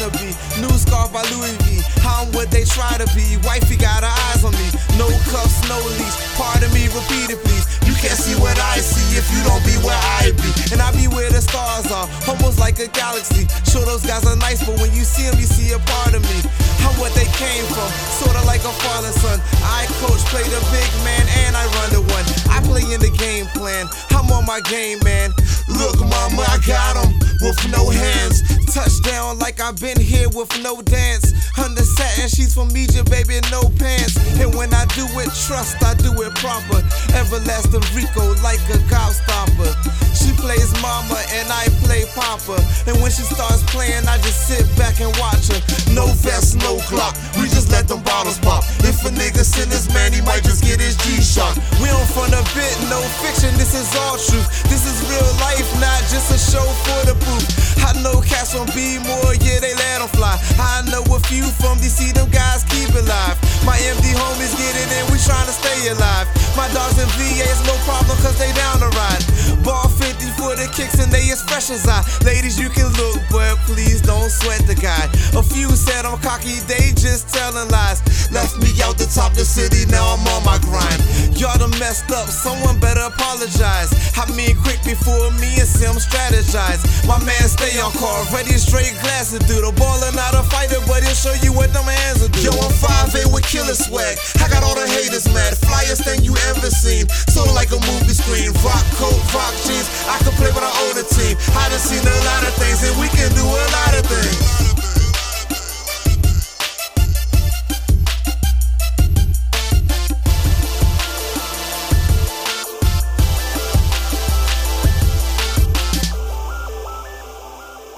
wanna be. New scarf by Louis V. I'm what they try to be. Wifey got her eyes on me. No cuffs, no leash. Pardon me, repeat it please. You can't see what I see if you don't be where I be. And I be where the stars are, almost like a galaxy. Sure those guys are nice, but when you see them, you see a part of me. I'm what they came from, sorta like a father son. I coach, play the big man, and I run the one. I play in the game plan, I'm on my game, man. Look, mama, I got him with no hands. Touchdown like I've been here with no dance. Under satin, she's from Egypt, baby, no pants. And when I do it, trust, I do it proper. Everlasting Rico like a gobstopper. She plays mama and I play papa. And when she starts playing, I just sit back and watch her. No vest, no clock, we just let them bottles pop. If a nigga send his man, he might just get his G-Shock. We don't front a bit, no fiction, this is all truth. This is real life, not just a show for the proof. I know cats from B-More, yeah, they let them fly. I know a few from DC, them guys keep it live. My MD homies get it in, we tryna stay alive. My dogs in VA, it's no problem cause they down to ride. Ball 50 for the kicks and they as fresh as I. Ladies, you can look, but please don't sweat the guy. A few said I'm cocky, they just telling lies. Left me out the top the city, now I'm on my grind. Y'all done messed up, someone better apologize. I mean quick before me and Sim strategize. My man stay on call, ready straight glasses, dude. A baller, not a fighter, but he'll show you what them hands will do. Yo, I'm 5'8" with killer swag. I got all the haters mad, flyest thing you ever seen. So like a movie screen, rock coat, rock jeans. I can play with our older team. I done seen a lot of things and we can do a lot of things.